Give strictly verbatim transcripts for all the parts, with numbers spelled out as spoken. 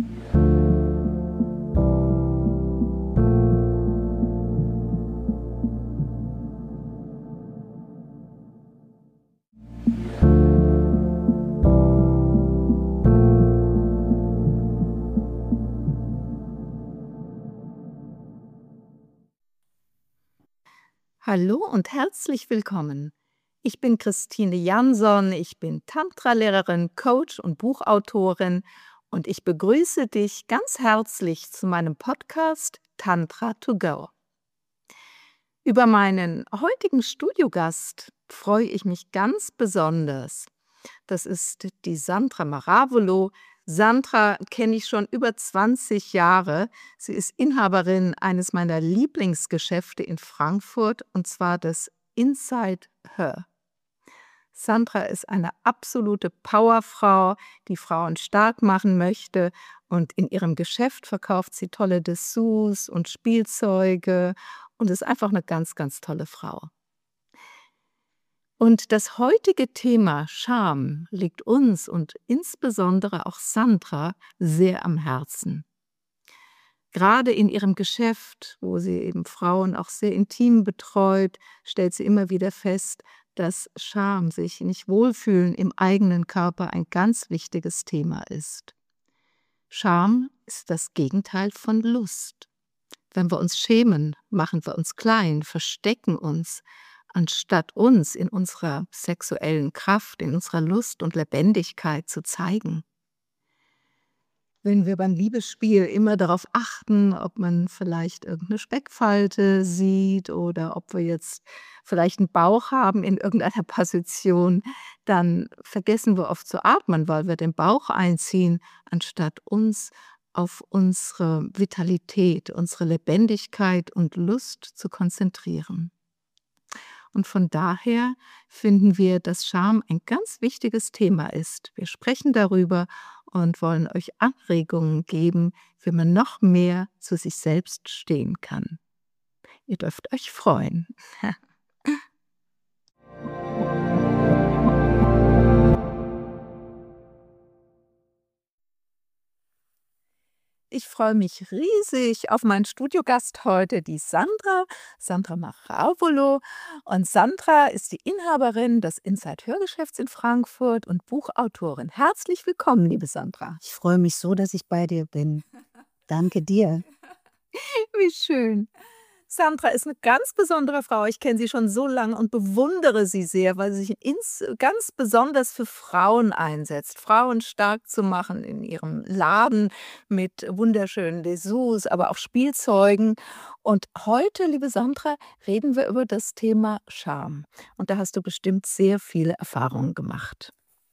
Hallo und herzlich willkommen. Ich bin Christine Jansson, ich bin Tantra-Lehrerin, Coach und Buchautorin und ich begrüße dich ganz herzlich zu meinem Podcast Tantra to go. Über meinen heutigen Studiogast freue ich mich ganz besonders. Das ist die Sandra Maravolo. Sandra kenne ich schon über zwanzig Jahre. Sie ist Inhaberin eines meiner Lieblingsgeschäfte in Frankfurt, und zwar des Inside Her. Sandra ist eine absolute Powerfrau, die Frauen stark machen möchte, und in ihrem Geschäft verkauft sie tolle Dessous und Spielzeuge und ist einfach eine ganz, ganz tolle Frau. Und das heutige Thema Scham liegt uns und insbesondere auch Sandra sehr am Herzen. Gerade in ihrem Geschäft, wo sie eben Frauen auch sehr intim betreut, stellt sie immer wieder fest, dass Scham, sich nicht wohlfühlen im eigenen Körper, ein ganz wichtiges Thema ist. Scham ist das Gegenteil von Lust. Wenn wir uns schämen, machen wir uns klein, verstecken uns, anstatt uns in unserer sexuellen Kraft, in unserer Lust und Lebendigkeit zu zeigen. Wenn wir beim Liebesspiel immer darauf achten, ob man vielleicht irgendeine Speckfalte sieht oder ob wir jetzt vielleicht einen Bauch haben in irgendeiner Position, dann vergessen wir oft zu atmen, weil wir den Bauch einziehen, anstatt uns auf unsere Vitalität, unsere Lebendigkeit und Lust zu konzentrieren. Und von daher finden wir, dass Scham ein ganz wichtiges Thema ist. Wir sprechen darüber und wollen euch Anregungen geben, wie man noch mehr zu sich selbst stehen kann. Ihr dürft euch freuen. Ich freue mich riesig auf meinen Studiogast heute, die Sandra, Sandra Maravolo. Und Sandra ist die Inhaberin des Inside Hörgeschäfts in Frankfurt und Buchautorin. Herzlich willkommen, liebe Sandra. Ich freue mich so, dass ich bei dir bin. Danke dir. Wie schön. Sandra ist eine ganz besondere Frau. Ich kenne sie schon so lange und bewundere sie sehr, weil sie sich ins ganz besonders für Frauen einsetzt, Frauen stark zu machen in ihrem Laden mit wunderschönen Dessous, aber auch Spielzeugen. Und heute, liebe Sandra, reden wir über das Thema Scham. Und da hast du bestimmt sehr viele Erfahrungen gemacht.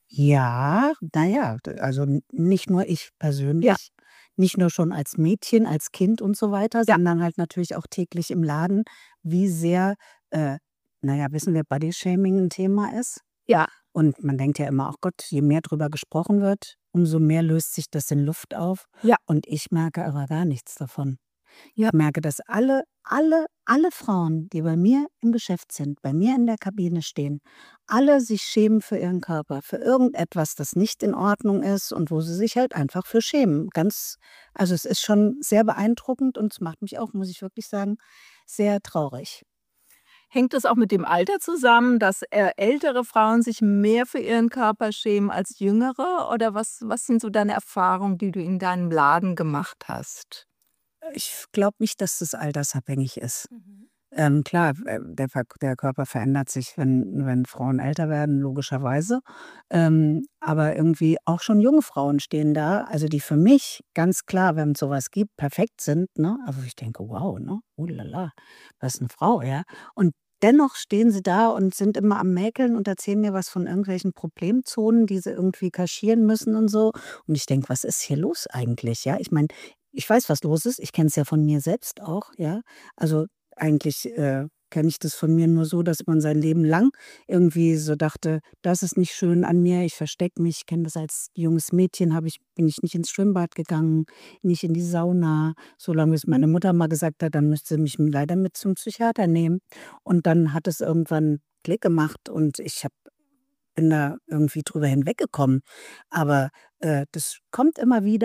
Ja, na ja, d also n nicht nur ich Ja. persönlich, nicht nur schon als Mädchen, als Kind und so weiter, Ja. sondern halt natürlich auch täglich im Laden, wie sehr, äh, na ja, wissen wir, Bodyshaming 'n Thema ist. Ja. Und man denkt ja immer: „Ach Gott, je mehr drüber gesprochen wird, umso mehr löst sich das in Luft auf." Ja. Und ich merke aber gar nichts davon. Ja. Ich merke, dass alle alle alle Frauen, die bei mir im Geschäft sind, bei mir in der Kabine stehen, alle sich schämen für ihren Körper, für irgendetwas, das nicht in Ordnung ist und wo sie sich halt einfach für schämen. Ganz also, es ist schon sehr beeindruckend und es macht mich auch, muss ich wirklich sagen, sehr traurig. Hängt es auch mit dem Alter zusammen, dass, äh, ältere Frauen sich mehr für ihren Körper schämen als jüngere? Oder was was sind so deine Erfahrungen, die du in deinem Laden gemacht hast? Ich glaube nicht, dass das altersabhängig ist. Mhm. Ähm, klar, äh, der Ver der Körper verändert sich, wenn wenn Frauen älter werden, logischerweise. Ähm, aber irgendwie auch schon junge Frauen stehen da, also die für mich ganz klar, wenn es sowas gibt, perfekt sind, ne? Also, ich denke: „Wow, ne? Oh la la, was 'ne Frau", ja? Und dennoch stehen sie da und sind immer am Mäkeln und erzählen mir was von irgendwelchen Problemzonen, die sie irgendwie kaschieren müssen und so. Und ich denke: „Was ist hier los eigentlich?" Ja, ich meine, ich weiß, was los ist. Ich kenne es ja von mir selbst auch, ja? Also, eigentlich, äh, kenne ich das von mir nur so, dass man sein Leben lang irgendwie so dachte: „Das ist nicht schön an mir, ich verstecke mich." Ich kenne das als junges Mädchen habe ich bin ich nicht ins Schwimmbad gegangen, nicht in die Sauna, solange bis meine Mutter mal gesagt hat, dann müsste sie mich leider mit zum Psychiater nehmen. Und dann hat es irgendwann Klick gemacht und ich habe bin da irgendwie drüber hinweggekommen. Aber, äh, das kommt immer wieder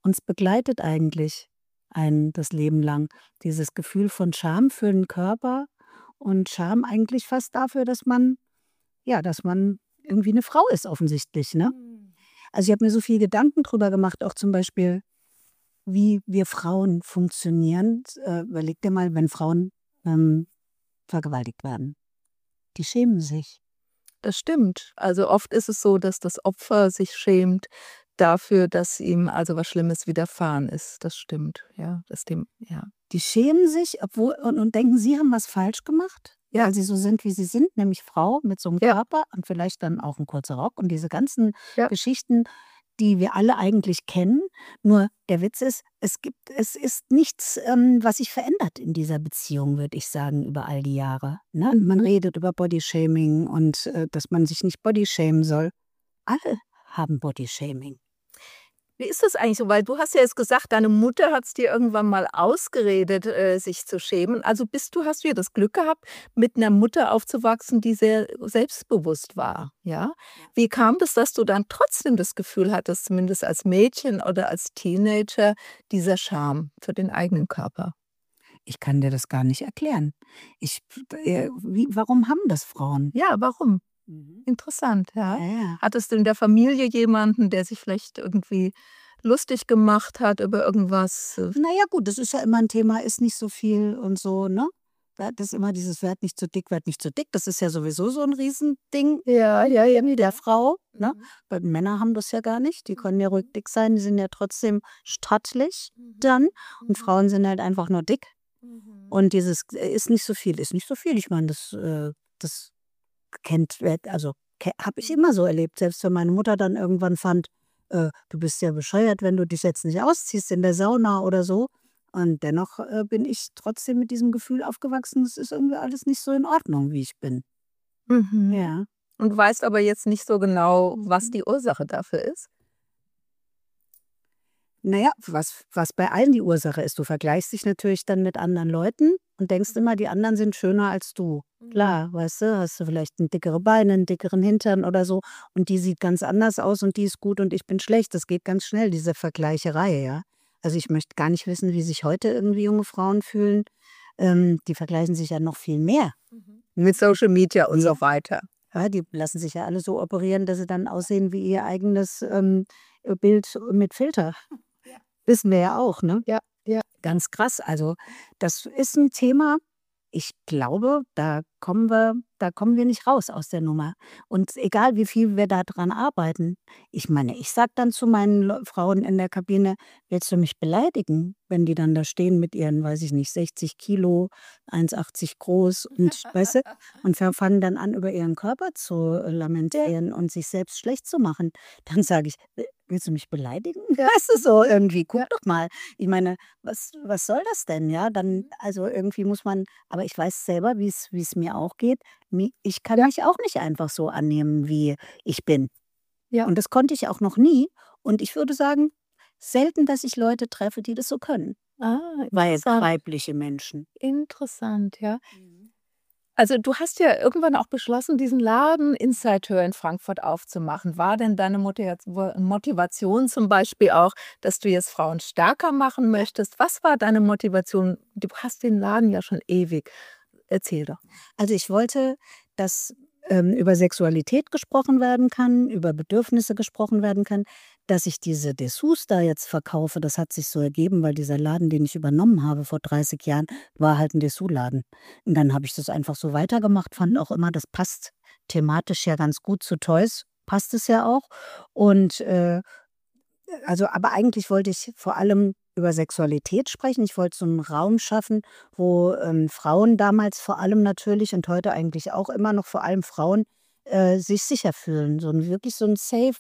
uns begleitet eigentlich ein das Leben lang. Dieses Gefühl von Scham für den Körper und Scham eigentlich fast dafür, dass man ja, dass man irgendwie eine Frau ist offensichtlich, ne? Mhm. Also, ich habe mir so viel Gedanken drüber gemacht, auch zum Beispiel, wie wir Frauen funktionieren. Äh, überleg dir mal, wenn Frauen, ähm, vergewaltigt werden. Die schämen sich. Das stimmt. Also oft ist es so, dass das Opfer sich schämt dafür, dass ihm also was Schlimmes widerfahren ist. Das stimmt, ja, das dem ja. Die schämen sich, obwohl und und denken, sie haben was falsch gemacht, Ja, weil sie so sind, wie sie sind, nämlich Frau mit so 'nem ja, Körper und vielleicht dann auch 'n kurzer Rock und diese ganzen ja. Geschichten, die wir alle eigentlich kennen. Nur der Witz ist, es gibt es ist nichts, ähm, was sich verändert in dieser Beziehung, würde ich sagen, über all die Jahre, ne? Man redet über Bodyshaming und, äh, dass man sich nicht bodyshamen soll. Alle haben Bodyshaming. Wie ist das eigentlich so? Weil du hast ja jetzt gesagt, deine Mutter hat's dir irgendwann mal ausgeredet, äh, sich zu schämen. Also bist du hast du ja das Glück gehabt, mit 'ner Mutter aufzuwachsen, die sehr selbstbewusst war, ja? Ja. Wie kam das, dass du dann trotzdem das Gefühl hattest, zumindest als Mädchen oder als Teenager, dieser Scham für den eigenen Körper? Ich kann dir das gar nicht erklären. Ich äh, wie warum haben das Frauen? Ja, warum? Mhm. Interessant, ja. Ja, ja. Hattest du in der Familie jemanden, der sich vielleicht irgendwie lustig gemacht hat über irgendwas? Äh, Na ja, gut, das ist ja immer 'n Thema, isst nicht so viel und so, ne? Da das ist immer dieses: „Werd nicht zu dick, werd nicht zu dick." Das ist ja sowieso so 'n Riesending ja, ja, ja, der ja. Frau, ne? Mhm. Weil Männer haben das ja gar nicht. Die können ja ruhig Mhm. dick sein, die sind ja trotzdem stattlich Mhm. dann. Und Mhm. Frauen sind halt einfach nur dick. Mhm. Und dieses, äh, isst nicht so viel, isst nicht so viel. Ich meine, das, äh das kennt wer also, ke habe ich Mhm. immer so erlebt. Selbst wenn meine Mutter dann irgendwann fand, äh: „Du bist ja bescheuert, wenn du dich jetzt nicht ausziehst in der Sauna" oder so. Und dennoch, äh, bin ich trotzdem mit diesem Gefühl aufgewachsen, es ist irgendwie alles nicht so in Ordnung, wie ich bin. Mhm. Ja. Und du weißt aber jetzt nicht so genau, was die Ursache dafür ist? Na ja, was was bei allen die Ursache ist. Du vergleichst dich natürlich dann mit anderen Leuten und denkst immer, die anderen sind schöner als du. Mhm. Klar, weißt du, hast du vielleicht 'n dickere Beine, 'n dickeren Hintern oder so und die sieht ganz anders aus und die ist gut und ich bin schlecht. Das geht ganz schnell, diese Vergleicherei, ja. Also, ich möchte gar nicht wissen, wie sich heute irgendwie junge Frauen fühlen. Ähm, die vergleichen sich ja noch viel mehr. Mhm. Mit Social Media und Ja. so weiter. Ja, die lassen sich ja alle so operieren, dass sie dann aussehen wie ihr eigenes, ähm, äh, Bild mit Filter. Ja. Wissen wir ja auch, ne? Ja, ja. Ganz krass. Also, das ist 'n Thema, ich glaube, da kommen wir da kommen wir nicht raus aus der Nummer. Und egal, wie viel wir da dran arbeiten. Ich meine, ich sage dann zu meinen Leu Frauen in der Kabine: „Willst du mich beleidigen?" Wenn die dann da stehen mit ihren, weiß ich nicht, sechzig Kilo, eins achtzig groß und weißt du? Und fa fangen dann an, über ihren Körper zu, äh, Ja, lamentieren und sich selbst schlecht zu machen. Dann sage ich: „Äh, willst du mich beleidigen?" ja, Weißt du, so irgendwie. Guck ja. doch mal. Ich meine, was was soll das denn, ja? Dann Mhm. also, irgendwie muss man aber ich weiß selber, wie's wie's mir auch geht. Mi ich kann Ja, mich auch nicht einfach so annehmen, wie ich bin. ja. Und das konnte ich auch noch nie. Und ich würde sagen, selten, dass ich Leute treffe, die das so können. Ah, Weil interessant. weibliche Menschen. Interessant, ja. Mhm. Also, du hast ja irgendwann auch beschlossen, diesen Laden Inside Her in Frankfurt aufzumachen. War denn deine Motivaz wo Motivation zum Beispiel auch, dass du jetzt Frauen stärker machen möchtest? Was war deine Motivation? Du hast den Laden ja schon ewig. Erzähl doch. Also, ich wollte, dass, ähm, über Sexualität gesprochen werden kann, über Bedürfnisse gesprochen werden kann. Dass ich diese Dessous da jetzt verkaufe, das hat sich so ergeben, weil dieser Laden, den ich übernommen habe vor dreißig Jahren, war halt 'n Dessous-Laden. Und dann habe ich das einfach so weitergemacht, fand auch immer, das passt thematisch ja ganz gut zu Toys, passt es ja auch. Und, äh also, aber eigentlich wollte ich vor allem über Sexualität sprechen. Ich wollte so 'n Raum schaffen, wo, ähm, Frauen damals vor allem natürlich und heute eigentlich auch immer noch vor allem Frauen, äh, sich sicher fühlen. So 'n wirklich so 'n Safe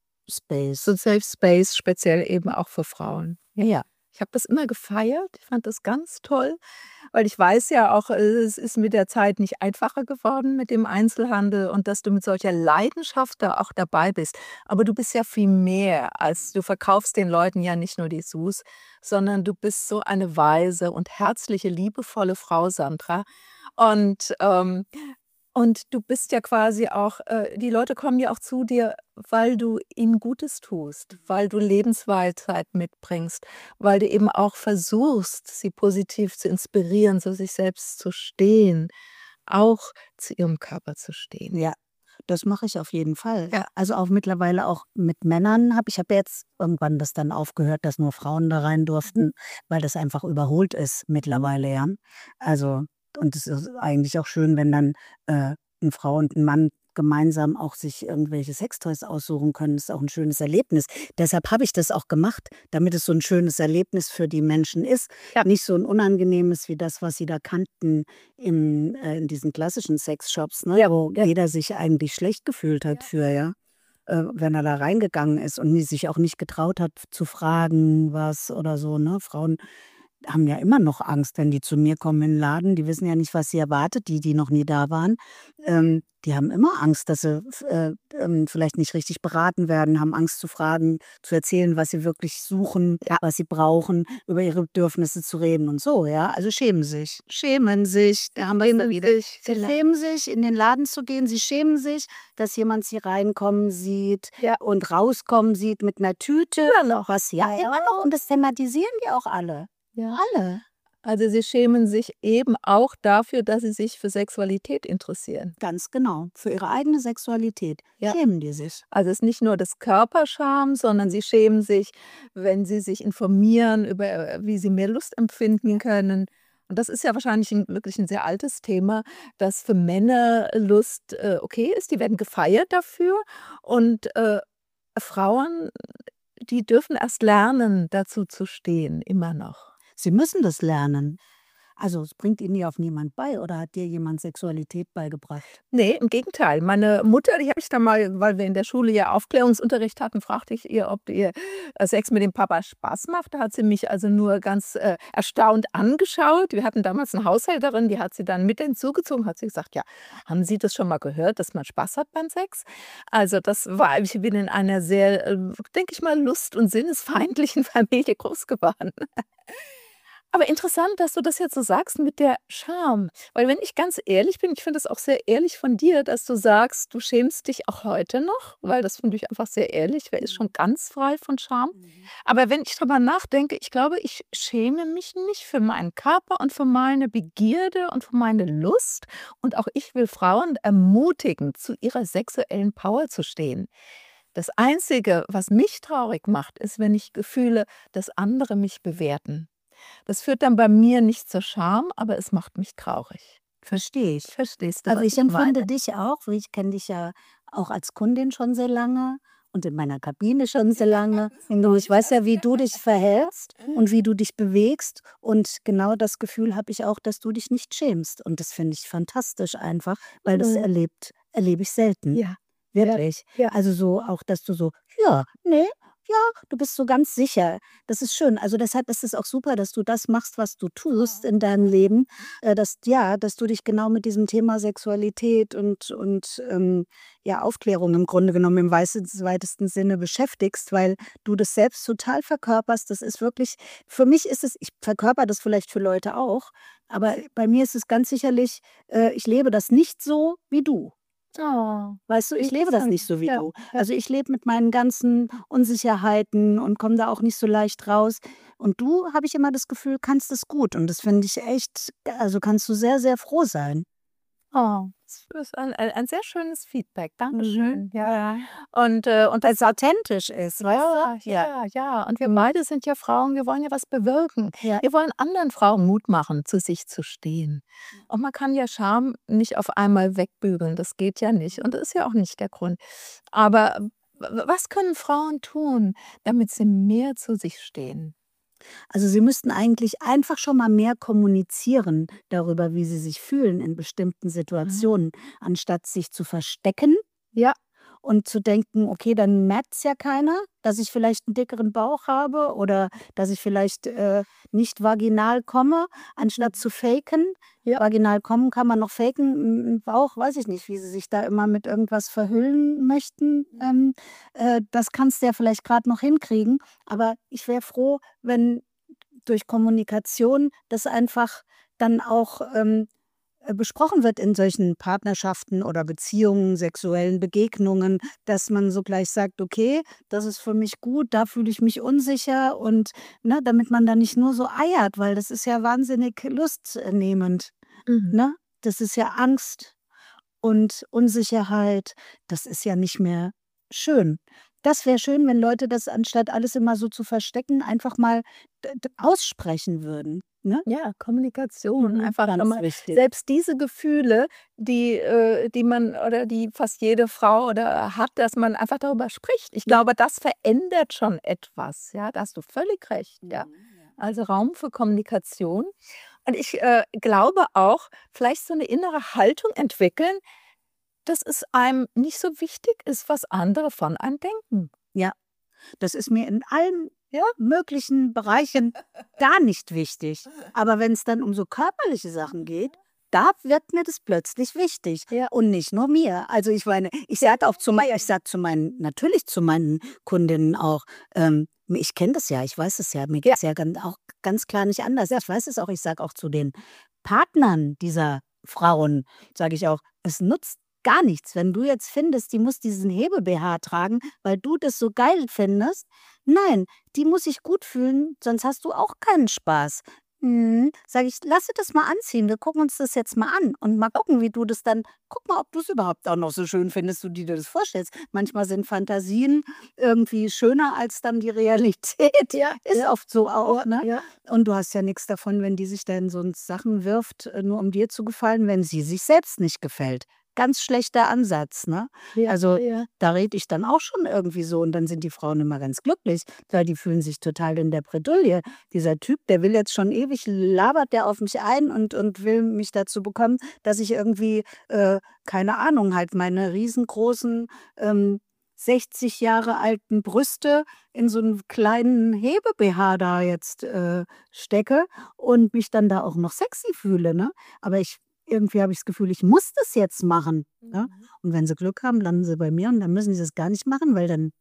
So 'n Space. Safe Space, speziell eben auch für Frauen. Ja. Ja. Ich habe das immer gefeiert. Ich fand das ganz toll, weil ich weiß ja auch, äh, es ist mit der Zeit nicht einfacher geworden mit dem Einzelhandel und dass du mit solcher Leidenschaft da auch dabei bist. Aber du bist ja viel mehr als du verkaufst den Leuten ja nicht nur Dessous, sondern du bist so eine weise und herzliche, liebevolle Frau, Sandra. Und, ähm Und du bist ja quasi auch äh, die Leute kommen ja auch zu dir, weil du ihnen Gutes tust, weil du Lebensweisheit mitbringst, weil du eben auch versuchst, sie positiv zu inspirieren, zu sich selbst zu stehen, auch zu ihrem Körper zu stehen. Ja, das mache ich auf jeden Fall. Ja. Also auch mittlerweile auch mit Männern habe ich habe jetzt irgendwann das dann aufgehört, dass nur Frauen da rein durften, weil das einfach überholt ist mittlerweile, ja. Also und es ist eigentlich auch schön, wenn dann, äh, 'ne Frau und 'n Mann gemeinsam auch sich irgendwelche Sextoys aussuchen können. Das ist auch 'n schönes Erlebnis. Deshalb habe ich das auch gemacht, damit es so 'n schönes Erlebnis für die Menschen ist. Ja. Nicht so 'n unangenehmes wie das, was sie da kannten im äh, in diesen klassischen Sexshops, ne, Ja, wo ja. jeder sich eigentlich schlecht gefühlt hat Ja. für, ja, äh, wenn er da reingegangen ist und nie sich auch nicht getraut hat zu fragen was oder so, ne? Frauen haben ja immer noch Angst, wenn die zu mir kommen in 'n Laden. Die wissen ja nicht, was sie erwartet, die, die noch nie da waren. Ähm, die haben immer Angst, dass sie f äh, ähm, vielleicht nicht richtig beraten werden, haben Angst zu fragen, zu erzählen, was sie wirklich suchen, Ja. was sie brauchen, über ihre Bedürfnisse zu reden und so, ja? Also schämen sich. Schämen sich, da haben wir ihn wieder. Sich, Sie genau. schämen sich, in den Laden zu gehen. Sie schämen sich, dass jemand sie reinkommen sieht Ja. und rauskommen sieht mit 'ner Tüte. Immer noch. Was ja, immer noch und das thematisieren die auch alle. Ja. Alle. Also, sie schämen sich eben auch dafür, dass sie sich für Sexualität interessieren. Ganz genau. Für ihre eigene Sexualität Ja. schämen die sich. Also, es ist nicht nur das Körperscham, sondern sie schämen sich, wenn sie sich informieren über, äh, wie sie mehr Lust empfinden können. Und das ist ja wahrscheinlich 'n wirklich 'n sehr altes Thema, dass für Männer Lust, äh, okay ist. Die werden gefeiert dafür und, äh, Frauen, die dürfen erst lernen, dazu zu stehen, immer noch. Sie müssen das lernen. Also, es bringt ihnen ja auch niemand bei oder hat dir jemand Sexualität beigebracht? Ne, im Gegenteil. Meine Mutter, die habe ich dann mal weil wir in der Schule ja Aufklärungsunterricht hatten, fragte ich ihr, ob ihr, äh, Sex mit dem Papa Spaß macht. Da hat sie mich also nur ganz, äh, erstaunt angeschaut. Wir hatten damals 'ne Haushälterin, die hat sie dann mit hinzugezogen, hat sie gesagt: „Ja, haben Sie das schon mal gehört, dass man Spaß hat beim Sex?“ Also, das war ich bin in einer sehr, äh, denke ich mal, lust und sinnesfeindlichen Familie groß geworden. Aber interessant, dass du das jetzt so sagst mit der Scham. Weil wenn ich ganz ehrlich bin, ich finde das auch sehr ehrlich von dir, dass du sagst, du schämst dich auch heute noch, weil das finde ich einfach sehr ehrlich. Wer ist schon ganz frei von Scham? Mhm. Aber wenn ich drüber nachdenke, ich glaube, ich schäme mich nicht für meinen Körper und für meine Begierde und für meine Lust. Und auch ich will Frauen ermutigen, zu ihrer sexuellen Power zu stehen. Das Einzige, was mich traurig macht, ist, wenn ich fühle, dass andere mich bewerten. Das führt dann bei mir nicht zur Scham, aber es macht mich traurig. Verstehe ich. Verstehst du, Also, was ich ich meine? empfinde dich auch wie ich kenne dich ja auch als Kundin schon sehr lange und in meiner Kabine schon sehr lange. Und du ich weiß ja, wie du dich verhältst und wie du dich bewegst. Und genau das Gefühl habe ich auch, dass du dich nicht schämst. Und das finde ich fantastisch einfach, weil das Mhm. erlebt erlebe ich selten. Ja. Wirklich. Ja. Also, so auch, dass du so: „Ja, ne, ja“, du bist so ganz sicher. Das ist schön. Also, deshalb ist es auch super, dass du das machst, was du tust in deinem Leben, äh, dass ja, dass du dich genau mit diesem Thema Sexualität und und, ähm, ja, Aufklärung im Grunde genommen im weißes weitesten Sinne beschäftigst, weil du das selbst total verkörperst. Das ist wirklich für mich ist es ich verkörpere das vielleicht für Leute auch, aber bei mir ist es ganz sicherlich äh, ich lebe das nicht so wie du. Oh, Weißt du, ich lebe das interessant. nicht so wie Ja, du. ja. Also, ich lebe mit meinen ganzen Unsicherheiten und komme da auch nicht so leicht raus. Und du, habe ich immer das Gefühl, kannst es gut. Und das finde ich echt also, kannst du sehr, sehr froh sein. Oh, das ist ein ein ein sehr schönes Feedback. Mhm. Dankeschön. Ja. Ja. Und, äh und Weil's authentisch ist, weißt Ja, du? Ja. ja, ja. Und wir beide sind ja Frauen, wir wollen ja was bewirken. Ja. Wir wollen anderen Frauen Mut machen, zu sich zu stehen. Und man kann ja Scham nicht auf einmal wegbügeln, das geht ja nicht. Und das ist ja auch nicht der Grund. Aber w w was können Frauen tun, damit sie mehr zu sich stehen? Also, sie müssten eigentlich einfach schon mal mehr kommunizieren darüber, wie sie sich fühlen in bestimmten Mhm. Situationen, anstatt sich zu verstecken Ja. und zu denken: „Okay, dann merkt's ja keiner, dass ich vielleicht 'n dickeren Bauch habe oder dass ich vielleicht, äh, nicht vaginal komme“, anstatt Mhm. zu faken. Ja. Vaginal kommen kann man noch faken, 'n 'n Bauch weiß ich nicht, wie sie sich da immer mit irgendwas verhüllen möchten. Ähm, äh, das kannst du ja vielleicht grad noch hinkriegen. Aber ich wäre froh, wenn durch Kommunikation das einfach dann auch, ähm, äh, besprochen wird in solchen Partnerschaften oder Beziehungen, sexuellen Begegnungen, dass man so gleich sagt, okay, das ist für mich gut, da fühle ich mich unsicher und ne, damit man da nicht nur so eiert, weil das ist ja wahnsinnig lustnehmend. Mhm. Ne? Das ist ja Angst und Unsicherheit. Das ist ja nicht mehr schön. Das wäre schön, wenn Leute das, anstatt alles immer so zu verstecken, einfach mal d d aussprechen würden, ne? Ja, Kommunikation, Mhm, einfach ganz immer wichtig. selbst diese Gefühle, die äh, die man oder die fast jede Frau oder hat, dass man einfach darüber spricht. Ich Ja. glaube, das verändert schon etwas, ja, da hast du völlig recht, ja. Mhm, ja. Also, Raum für Kommunikation. Und ich, äh, glaube auch, vielleicht so eine innere Haltung entwickeln, dass es einem nicht so wichtig ist, was andere von einem denken. Ja, das ist mir in allen Ja? möglichen Bereichen gar nicht wichtig. Aber wenn es dann um so körperliche Sachen geht, da wird mir das plötzlich wichtig Ja. und nicht nur mir. Also, ich meine, ich sage auch zu mei ich sage zu meinen natürlich zu meinen Kundinnen auch, ähm, ich kenne das ja, ich weiß es ja, mir Ja. geht's ja gan auch ganz klar nicht anders. Ich weiß es auch, ich sage auch zu den Partnern dieser Frauen, sage ich auch: „Es nutzt gar nichts, wenn du jetzt findest, die muss diesen Hebe-B H tragen, weil du das so geil findest. Nein, die muss sich gut fühlen, sonst hast du auch keinen Spaß.“ Mhm. Sage ich: „Lass sie das mal anziehen. Wir gucken uns das jetzt mal an und mal gucken, wie du das dann guck mal, ob du es überhaupt auch noch so schön findest, wie du dir das vorstellst.“ Manchmal sind Fantasien irgendwie schöner als dann die Realität. Ja, Ist ja, oft so auch, ja, ne? ja. Und du hast ja nichts davon, wenn die sich da in so 'n Sachen wirft, äh, nur um dir zu gefallen, wenn sie sich selbst nicht gefällt. Ganz schlechter Ansatz, ne? Ja, Also, ja. da rede ich dann auch schon irgendwie so und dann sind die Frauen immer ganz glücklich, weil die fühlen sich total in der Bredouille. Dieser Typ, der will jetzt schon ewig labert der auf mich ein und und will mich dazu bekommen, dass ich irgendwie, äh, keine Ahnung, halt meine riesengroßen, ähm, sechzig Jahre alten Brüste in so 'n kleinen Hebe-B H da jetzt, äh, stecke und mich dann da auch noch sexy fühle, ne? Aber ich irgendwie habe ich das Gefühl, ich muss das jetzt machen, ne? Mhm. Und wenn sie Glück haben, landen sie bei mir und dann müssen sie das gar nicht machen, weil dann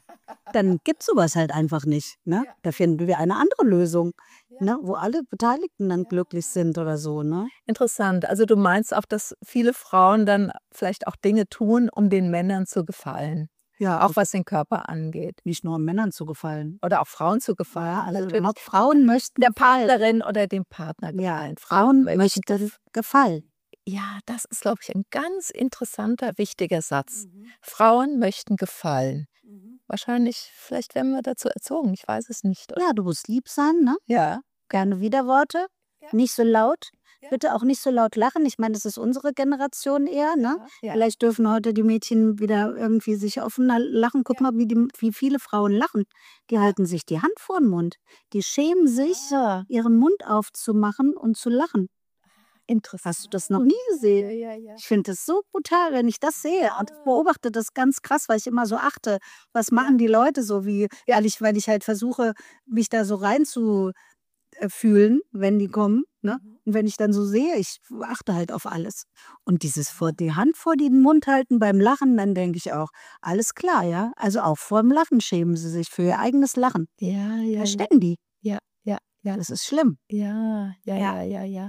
dann gibt's so was halt einfach nicht, ne? Ja, Da finden wir eine andere Lösung, ja, ne, wo alle Beteiligten dann ja. glücklich sind oder so, ne? Interessant. Also, du meinst auch, dass viele Frauen dann vielleicht auch Dinge tun, um den Männern zu gefallen, Ja, auch auf was den Körper angeht nicht nur Männern zu gefallen. oder auch Frauen zu Ja, gefallen, also natürlich. überhaupt Frauen möchten Der gefallen. Partnerin oder dem Partner Ja, gefallen. Frauen Möchten möchten gefallen. Ja, das ist, glaube ich, ein ganz interessanter, wichtiger Satz. Mhm. Frauen möchten gefallen. Mhm. Wahrscheinlich vielleicht werden wir dazu erzogen, ich weiß es nicht. Ja, du musst lieb sein, ne? Ja. Keine Widerworte, Ja, nicht so laut. ja, Bitte auch nicht so laut lachen. Ich meine, das ist unsere Generation eher, ne? ja, ja. Vielleicht dürfen heute die Mädchen wieder irgendwie sich offener lachen. Guck Ja. mal, wie die wie viele Frauen lachen. Die halten sich die Hand vor 'n Mund. Die schämen sich, Ah, ihren Mund aufzumachen und zu lachen. interessant. Hast du das noch nie gesehen? Ja, ja, ja. Ich finde das so brutal, wenn ich das sehe und ich Ah, beobachte das ganz krass, weil ich immer so achte, was ja, machen die Leute so, wie weil ich weil ich halt versuche, mich da so rein zu äh, fühlen, wenn die kommen, ne? mhm. Und wenn ich dann so sehe, ich achte halt auf alles. Und dieses vor die Hand vor den Mund halten beim Lachen, dann denke ich auch: „Alles klar, ja?“ Also, auch vorm Lachen schämen sie sich für ihr eigenes Lachen. Ja, ja, ja, Verstecken die. ja, ja, ja, Das ist schlimm. ja, ja, Ja. ja, ja, ja.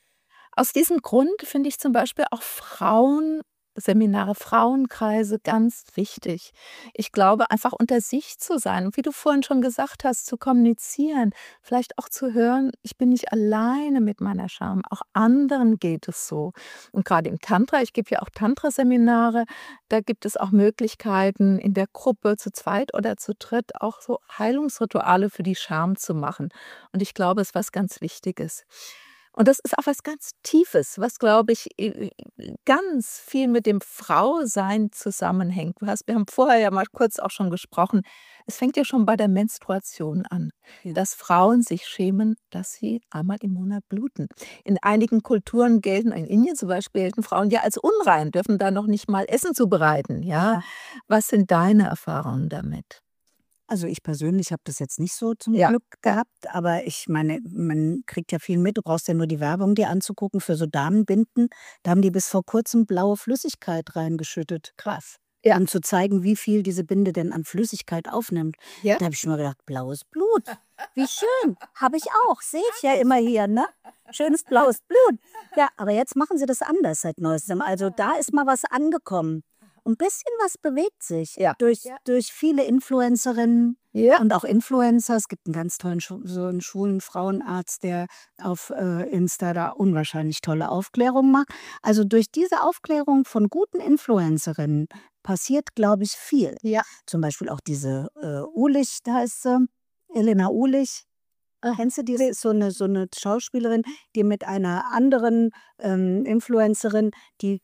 Aus diesem Grund finde ich zum Beispiel auch Frauenseminare, Frauenkreise ganz wichtig. Ich glaube, einfach unter sich zu sein und wie du vorhin schon gesagt hast, zu kommunizieren, vielleicht auch zu hören, ich bin nicht alleine mit meiner Scham, auch anderen geht es so. Und gerade im Tantra, ich gebe ja auch Tantra-Seminare, da gibt es auch Möglichkeiten, in der Gruppe zu zweit oder zu dritt auch so Heilungsrituale für die Scham zu machen. Und ich glaube, es ist was ganz Wichtiges. Und das ist auch was ganz Tiefes, was, glaube ich, äh, ganz viel mit dem Frausein zusammenhängt. Du hast wir haben vorher ja mal kurz auch schon gesprochen. Es fängt ja schon bei der Menstruation an, Ja. dass Frauen sich schämen, dass sie einmal im Monat bluten. In einigen Kulturen gelten in Indien zum Beispiel gelten Frauen ja als unrein, dürfen da noch nicht mal Essen zubereiten, ja? Ja. Was sind deine Erfahrungen damit? Also, ich persönlich habe das jetzt nicht so zum Ja, Glück gehabt, aber ich meine, man kriegt ja viel mit. Du brauchst ja nur die Werbung dir anzugucken für so Damenbinden. Da haben die bis vor Kurzem blaue Flüssigkeit reingeschüttet, krass. Ja, um zu zeigen, wie viel diese Binde denn an Flüssigkeit aufnimmt. ja. Da habe ich mir gedacht: „Blaues Blut, wie schön, habe ich auch, sehe ich ja immer hier, ne?“ schönes blaues Blut. Ja, aber jetzt machen sie das anders seit Neuestem. Also da ist mal was angekommen. Ein bisschen was bewegt sich Ja. durch, Ja. durch viele Influencerinnen Ja. und auch Influencer. Es gibt einen ganz tollen, Schu- so einen schwulen Frauenarzt, der auf äh, Insta da unwahrscheinlich tolle Aufklärung macht. Also durch diese Aufklärung von guten Influencerinnen passiert, glaube ich, viel. Ja. Zum Beispiel auch diese äh, Ulich, da ist sie, Elena Ulich. Ah, Kennst du die? Das ist so eine, so eine Schauspielerin, die mit einer anderen ähm, Influencerin, die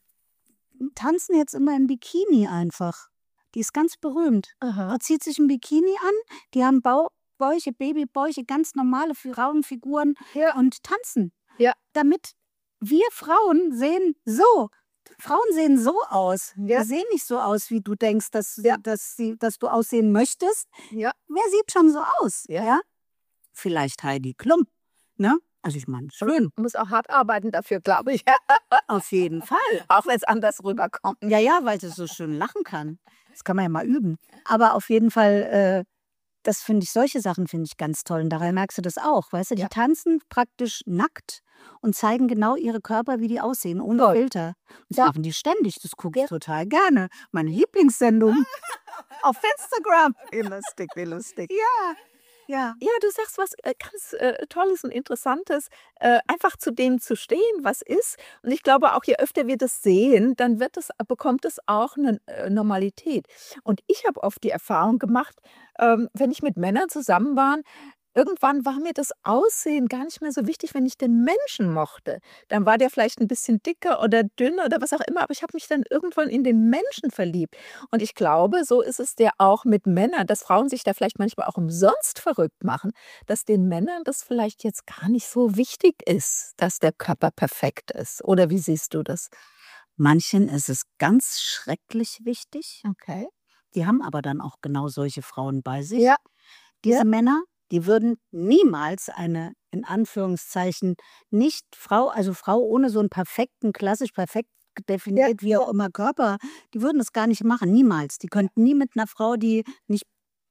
tanzen jetzt immer im Bikini einfach. Die ist ganz berühmt. Aha. Die zieht sich ein Bikini an, die haben Bau Bäuche, Babybäuche, ganz normale Frauenfiguren Ja. und tanzen. Ja. Damit wir Frauen sehen so. Frauen sehen so aus. Ja. Die sehen nicht so aus, wie du denkst, dass, Ja. dass, sie, dass du aussehen möchtest. Ja. Wer sieht schon so aus? Ja. Ja? Vielleicht Heidi Klum. Ne? Also ich meine, schön. Muss auch hart arbeiten dafür, glaube ich. Auf jeden Fall. Auch wenn es anders rüberkommt. Ja, ja, weil sie so schön lachen kann. Das kann man ja mal üben. Aber auf jeden Fall, äh, das finde ich, solche Sachen finde ich ganz toll. Und daran merkst du das auch. Weißt du, die Ja. tanzen praktisch nackt und zeigen genau ihre Körper, wie die aussehen, ohne Toll. Filter. Das Ja. machen die ständig. Das gucke ich total gerne. Meine Lieblingssendung auf Instagram. Wie lustig, wie lustig. Ja, ja. Ja, du sagst was äh, ganz äh, Tolles und Interessantes, äh, einfach zu dem zu stehen, was ist. Und ich glaube auch, je öfter wir das sehen, dann wird es, bekommt es auch eine äh, Normalität. Und ich habe oft die Erfahrung gemacht, ähm, wenn ich mit Männern zusammen war, irgendwann war mir das Aussehen gar nicht mehr so wichtig, wenn ich den Menschen mochte. Dann war der vielleicht ein bisschen dicker oder dünner oder was auch immer, aber ich habe mich dann irgendwann in den Menschen verliebt. Und ich glaube, so ist es ja auch mit Männern, dass Frauen sich da vielleicht manchmal auch umsonst verrückt machen, dass den Männern das vielleicht jetzt gar nicht so wichtig ist, dass der Körper perfekt ist. Oder wie siehst du das? Manchen ist es ganz schrecklich wichtig. Okay. Die haben aber dann auch genau solche Frauen bei sich. Ja. Diese Ja. Männer, die würden niemals eine, in Anführungszeichen, nicht Frau, also Frau ohne so einen perfekten, klassisch perfekt definiert, wie auch immer, Körper, die würden das gar nicht machen, niemals. Die könnten nie mit einer Frau, die nicht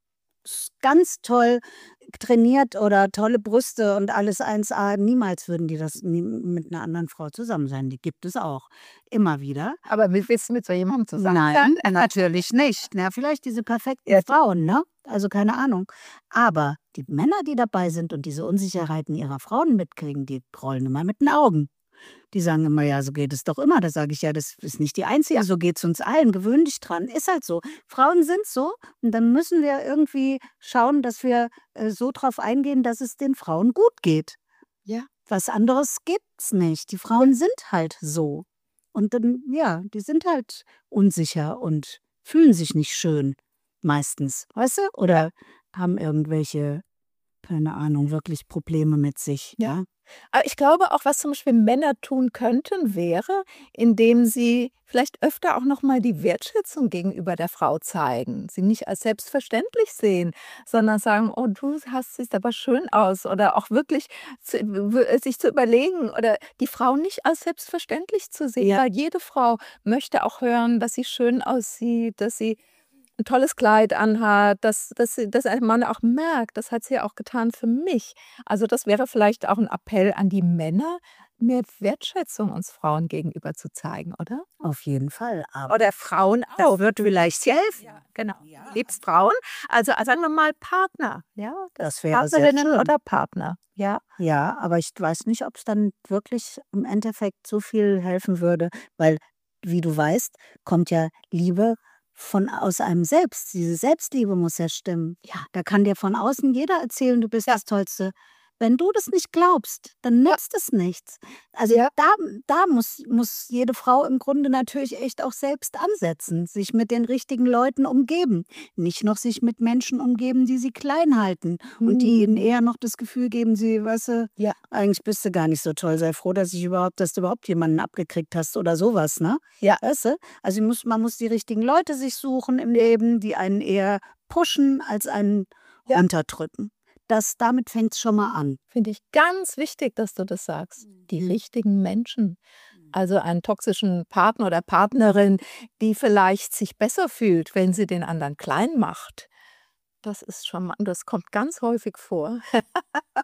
s- ganz toll trainiert oder tolle Brüste und alles eins a, niemals würden die das nie mit einer anderen Frau zusammen sein. Die gibt es auch immer wieder. Aber wie willst du mit so jemandem zusammen Nein, sein? äh, natürlich nicht. Na, vielleicht diese perfekten Ja. Frauen, ne? Also keine Ahnung. Aber die Männer, die dabei sind und diese Unsicherheiten ihrer Frauen mitkriegen, die rollen immer mit den Augen. Die sagen immer, ja, so geht es doch immer. Da sage ich, ja, das ist nicht die Einzige, Ja. so geht es uns allen. Gewöhn dich dran. Ist halt so. Frauen sind so und dann müssen wir irgendwie schauen, dass wir äh, so drauf eingehen, dass es den Frauen gut geht. Ja. Was anderes gibt's nicht. Die Frauen sind halt so. Und dann, ja, die sind halt unsicher und fühlen sich nicht schön. Meistens, weißt du? Oder haben irgendwelche, keine Ahnung, wirklich Probleme mit sich. Ja. Ja. Aber ich glaube auch, was zum Beispiel Männer tun könnten, wäre, indem sie vielleicht öfter auch noch mal die Wertschätzung gegenüber der Frau zeigen. Sie nicht als selbstverständlich sehen, sondern sagen: „Oh, du hast siehst aber schön aus.“ Oder auch wirklich zu w sich zu überlegen oder die Frau nicht als selbstverständlich zu sehen, Ja. weil jede Frau möchte auch hören, dass sie schön aussieht, dass sie ein tolles Kleid anhat, dass dass sie dass ein Mann auch merkt, das hat sie ja auch getan für mich. Also, das wäre vielleicht auch ein Appell an die Männer, mehr Wertschätzung uns Frauen gegenüber zu zeigen, oder? Auf jeden Fall. Aber Oder Frauen das auch. wird vielleicht helfen. Ja, genau. Ja. Liebst Frauen, also, äh, sagen wir mal Partner, ja? Das wäre sehr Partnerinnen schön. oder Partner, ja. Ja, aber ich weiß nicht, ob es dann wirklich im Endeffekt so viel helfen würde, weil, wie du weißt, kommt ja Liebe von aus einem selbst. Diese Selbstliebe muss ja stimmen. Ja. Da kann dir von außen jeder erzählen, du bist Ja. das Tollste. Wenn du das nicht glaubst, dann Ja. nützt es nichts. Also Ja. da, da muss, muss jede Frau im Grunde natürlich echt auch selbst ansetzen, sich mit den richtigen Leuten umgeben. Nicht noch sich mit Menschen umgeben, die sie klein halten und die ihnen Mhm. eher noch das Gefühl geben, sie, weißt du, Ja. eigentlich bist du gar nicht so toll. Sei froh, dass ich überhaupt, dass du überhaupt jemanden abgekriegt hast oder sowas, ne? Ja. Weißt du? Also muss, man muss die richtigen Leute sich suchen im Leben, die einen eher pushen als einen Ja. runterdrücken. Das, damit fängt es schon mal an. Finde ich ganz wichtig, dass du das sagst. Die richtigen Menschen. Also einen toxischen Partner oder Partnerin, die vielleicht sich besser fühlt, wenn sie den anderen klein macht. Das ist schon mal das kommt ganz häufig vor.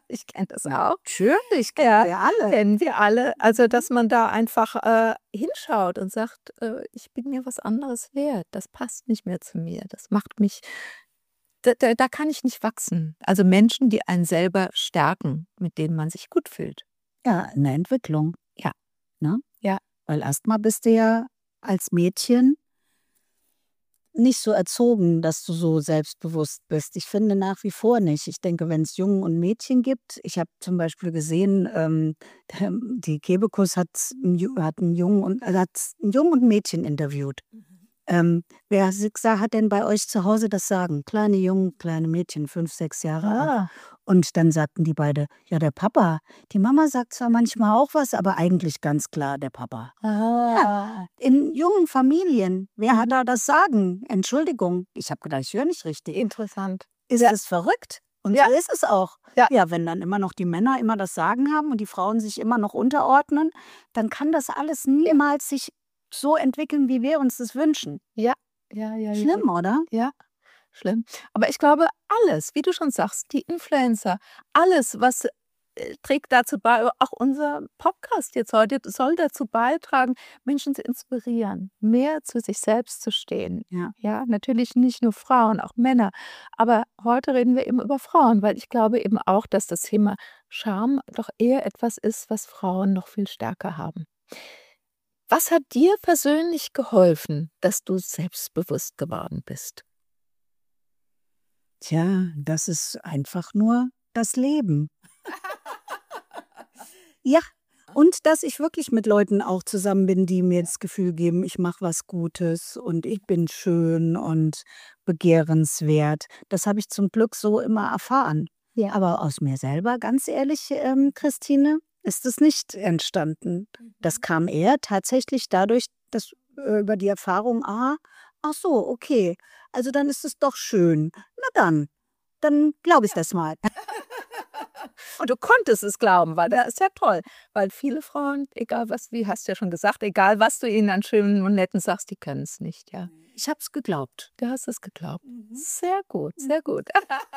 Ich kenne das auch. Natürlich, kennen Ja, wir alle. kennen wir alle. Also, dass man da einfach, äh, hinschaut und sagt, äh: „Ich bin mir was anderes wert. Das passt nicht mehr zu mir. Das macht mich da da da kann ich nicht wachsen.“ Also, Menschen, die einen selber stärken, mit denen man sich gut fühlt. Ja, 'ne Entwicklung, Ja, ne? ja. Weil erst mal bist du ja als Mädchen nicht so erzogen, dass du so selbstbewusst bist. Ich finde nach wie vor nicht. Ich denke, wenn es Jungen und Mädchen gibt, ich habe zum Beispiel gesehen, ähm, ähm, die Kebekus hat 'n Ju hat 'n Jungen und also, hat 'n Jungen und 'n Mädchen interviewt. Ähm, wer si sa hat denn bei euch zu Hause das Sagen? Kleine Jungen, kleine Mädchen, fünf, sechs Jahre alt. Ah. Und dann sagten die beide: „Ja, der Papa. Die Mama sagt zwar manchmal auch was, aber eigentlich ganz klar der Papa.“ Ja, Ah. in jungen Familien, wer hat Mhm. da das Sagen? Entschuldigung, ich habe gedacht, ich höre nicht richtig. Interessant. Ist Ja, es verrückt? Und ja, so ist es auch. ja. Ja, wenn dann immer noch die Männer immer das Sagen haben und die Frauen sich immer noch unterordnen, dann kann das alles Ja, niemals sich so entwickeln, wie wir uns das wünschen. ja, ja, ja, ja, Schlimm, oder? ja, schlimm. Aber ich glaube, alles, wie du schon sagst, die Influencer, alles, was, äh, trägt dazu bei auch unser Podcast jetzt heute soll dazu beitragen, Menschen zu inspirieren, mehr zu sich selbst zu stehen. Ja. Ja, natürlich nicht nur Frauen, auch Männer. Aber heute reden wir eben über Frauen, weil ich glaube eben auch, dass das Thema Scham doch eher etwas ist, was Frauen noch viel stärker haben. Was hat dir persönlich geholfen, dass du selbstbewusst geworden bist? Tja, das ist einfach nur das Leben. Ja, und dass ich wirklich mit Leuten auch zusammen bin, die mir das Gefühl geben, ich mache was Gutes und ich bin schön und begehrenswert. Das habe ich zum Glück so immer erfahren. Ja. Aber aus mir selber, ganz ehrlich, ähm, Christine, ist es nicht entstanden. Das kam eher tatsächlich dadurch, dass äh, über die Erfahrung, ah, ach so, okay, also dann ist es doch schön. Na dann, dann glaube ich das mal. Und du konntest es glauben, weil das ist ja toll, weil viele Frauen, egal was wie hast du ja schon gesagt, egal was du ihnen an Schönen und Netten sagst, die können es nicht, ja. Ich habe es geglaubt. Du hast es geglaubt. Mhm. Sehr gut, Mhm. sehr gut.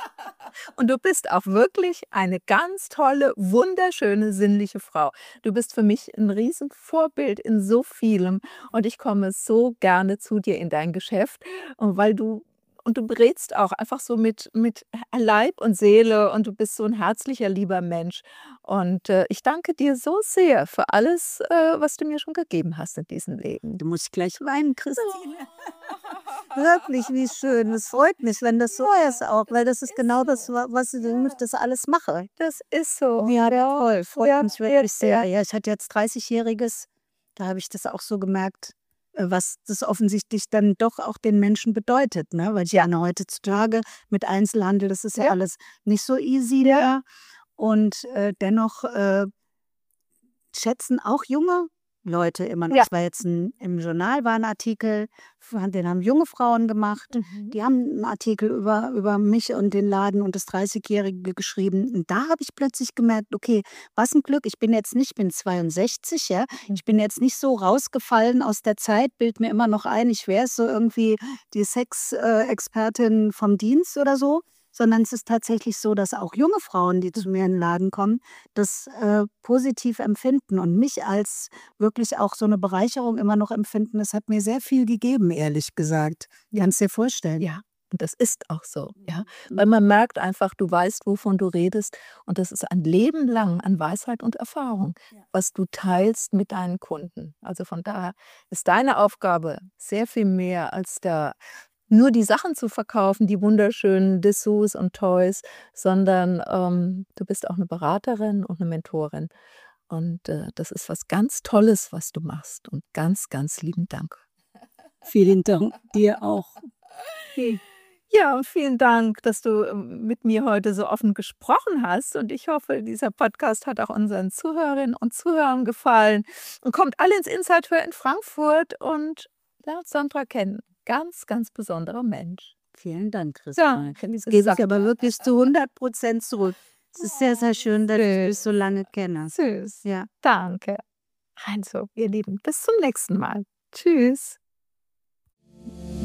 Und du bist auch wirklich eine ganz tolle, wunderschöne, sinnliche Frau. Du bist für mich 'n Riesenvorbild in so vielem und ich komme so gerne zu dir in dein Geschäft, und weil du und du berätst auch einfach so mit mit Leib und Seele und du bist so 'n herzlicher, lieber Mensch. Und, äh, ich danke dir so sehr für alles, äh, was du mir schon gegeben hast in diesem Leben. Du musst gleich weinen, Christine. Wirklich, wie schön. Es freut mich, wenn das so ist auch, weil das ist genau das, wa was ich womit ich das alles mache. Das ist so. Ja, Ja, toll, freut ja, mich ja, wirklich sehr. ja. Ja, ich hatte jetzt dreißigjähriges, da habe ich das auch so gemerkt, äh, was das offensichtlich dann doch auch den Menschen bedeutet, ne? Weil ich Ja. meine, heutzutage mit Einzelhandel, das ist ja Ja. alles nicht so easy Ja. mehr. Und, äh, dennoch, äh, schätzen auch junge Leute immer noch. Ja. Es war jetzt 'n im Journal war 'n Artikel, f den haben junge Frauen gemacht. Mhm. Die haben 'n Artikel über über mich und den Laden und das Dreißigjährige geschrieben. Und da habe ich plötzlich gemerkt: „Okay, was 'n Glück, ich bin jetzt nicht ich bin zweiundsechzig, ja? Ich bin Mhm. jetzt nicht so rausgefallen aus der Zeit, bilde mir immer noch ein, ich wäre so irgendwie die Sex äh, Expertin vom Dienst oder so.“ Sondern es ist tatsächlich so, dass auch junge Frauen, die zu mir in 'n Laden kommen, das, äh, positiv empfinden und mich als wirklich auch so 'ne Bereicherung immer noch empfinden. Das hat mir sehr viel gegeben, ehrlich gesagt. Ja. Kannst dir vorstellen. Ja, und das ist auch so, ja. Mhm. Weil man merkt einfach, du weißt, wovon du redest und das ist ein Leben lang an Weisheit und Erfahrung, Ja. was du teilst mit deinen Kunden. Also, von daher ist deine Aufgabe sehr viel mehr als da nur die Sachen zu verkaufen, die wunderschönen Dessous und Toys, sondern, ähm, du bist auch 'ne Beraterin und 'ne Mentorin. Und, äh, das ist was ganz Tolles, was du machst und ganz, ganz lieben Dank. Vielen Dank, dir auch. Ja, und vielen Dank, dass du, ähm, mit mir heute so offen gesprochen hast und ich hoffe, dieser Podcast hat auch unseren Zuhörerinnen und Zuhörern gefallen. Und kommt alle ins Inside Her in Frankfurt und lernt Sandra kennen. Ganz, ganz besonderer Mensch. Vielen Dank, Christine. Danke, Das liebe gebe ich Sandra. aber wirklich zu hundert Prozent zurück. Es ist sehr, sehr schön, dass ich dich so lange kenne. Süß. Ja. Danke. Also, ihr Lieben, bis zum nächsten Mal. Tschüss.